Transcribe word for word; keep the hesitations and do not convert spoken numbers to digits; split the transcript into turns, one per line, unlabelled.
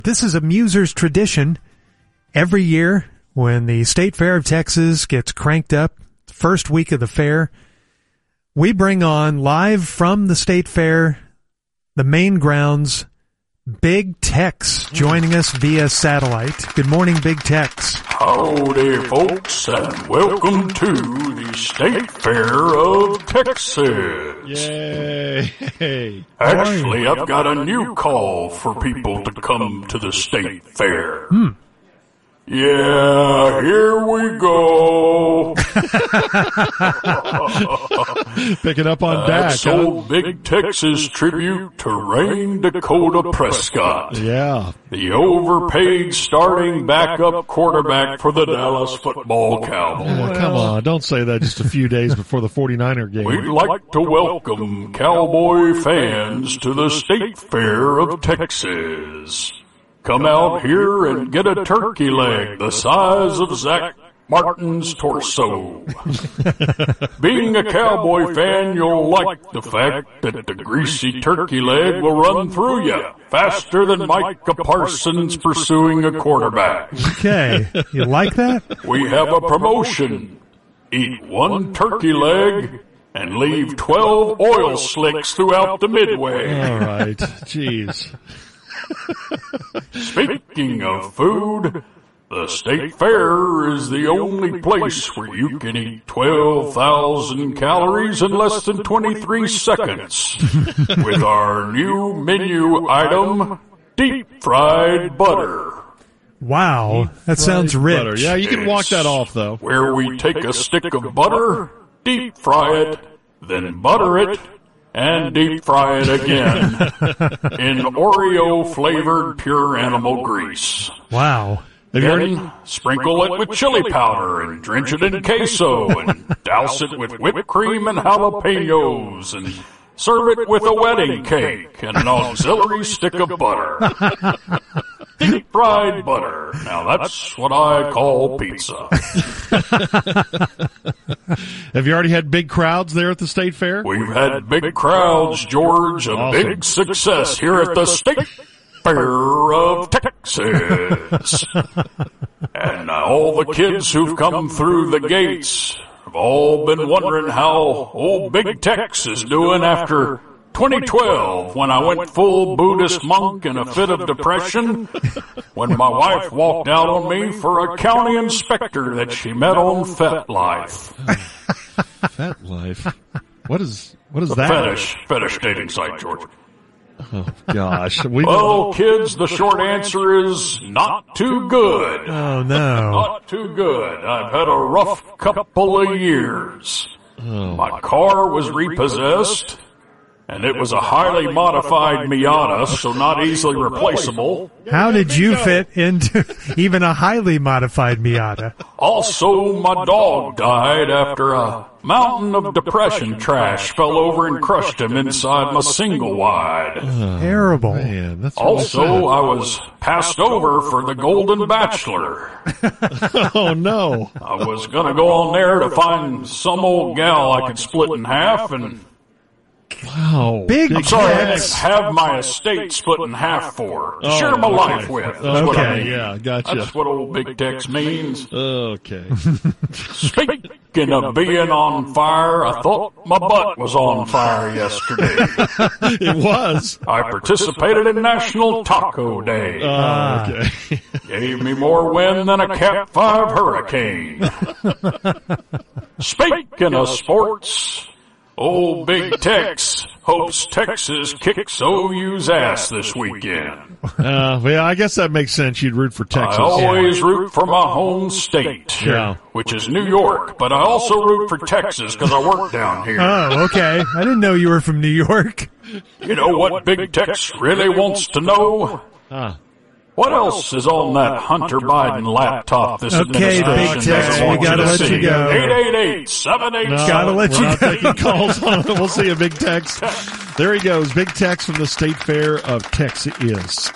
This is a Muser's tradition. Every year when the State Fair of Texas gets cranked up, the first week of the fair, we bring on live from the State Fair, the main grounds, Big Tex joining us via satellite. Good morning, Big Tex.
Howdy, folks, and welcome to the State Fair of Texas.
Yay!
Actually, I've got a new call for people to come to the State Fair.
Hmm.
Yeah, here we go.
Picking up on
That's
Dak, huh?
old Big Texas tribute to Rain Dakota Prescott.
Yeah.
The overpaid starting backup quarterback for the Dallas Football Cowboys.
Well, come on. Don't say that just a few days before the forty-niner game.
We'd like to welcome Cowboy fans to the State Fair of Texas. Come out here and get a turkey leg the size of Zach Martin's torso. Being a Cowboy fan, you'll like the fact that the greasy turkey leg will run through you faster than Micah Parsons pursuing a quarterback.
Okay, you like that?
We have a promotion. Eat one turkey leg and leave twelve oil slicks throughout the midway.
All right. Jeez.
Speaking of food, the State Fair is the only place where you can eat twelve thousand calories in less than twenty-three seconds with our new menu item, deep fried butter.
Wow, that sounds rich.
Butter. Yeah, you can walk that off, though.
Where we take a stick of butter, deep fry it, then butter it, and deep fry it again in Oreo-flavored pure animal grease.
Wow.
Have you
Then
already?
sprinkle it with chili powder and drench it in queso and douse it with whipped cream and jalapenos and serve it with a wedding cake and an auxiliary stick of butter. Deep fried butter. Now that's what I call pizza.
Have you already had big crowds there at the State Fair?
We've had big crowds, George, a
Awesome.
big success here at the State Fair of Texas. And uh, all the kids who've come through the gates have all been wondering how old Big Tex is doing after twenty twelve, when I went full Buddhist monk in a fit of depression, when my wife walked out on me for a county inspector that she met on FetLife.
FetLife. What is what is
The
that?
fetish, fetish dating site, George.
Oh gosh. We
Well, kids, the short answer is not too good.
Oh, no.
Not too good. I've had a rough couple of years.
Oh.
My car was repossessed, and it was a highly modified Miata, so not easily replaceable.
How did you fit into even a highly modified Miata?
Also, my dog died after a mountain of depression trash fell over and crushed him inside my single wide.
Terrible.
Man, that's really
Also, I was passed over for the Golden Bachelor.
sad. Oh no.
I was gonna go on there to find some old gal I could split in half and
Wow.
Big
I'm sorry,
Tex.
have my estate split in half for.
Oh,
Share my
okay.
life with. That's what I
Okay.
mean.
Yeah, gotcha.
That's what old Big Tex means.
Okay.
Speaking of being on fire, I thought my butt was on fire yesterday.
It was.
I participated in National Taco Day.
Oh, okay.
Gave me more wind than a Cat five hurricane. Speaking of sports, old Big Tex hopes Texas kicks O U's ass this weekend.
Uh, well, I guess that makes sense. You'd root for Texas.
I always root for my home state,
Yeah.
which is New York, but I also root for Texas because I work down here.
Oh, okay. I didn't know you were from New York.
You know what Big Tex really wants to know?
Huh.
What else is on that Hunter Biden laptop this
Okay,
administration
Big Tex,
doesn't
we
want
gotta
you to
let you
see?
go.
eight eight eight, seven eight
No,
seven
Gotta let
we're
you
not
go.
taking calls on it. We'll see you, Big Tex. There he goes. Big Tex from the State Fair of Texas.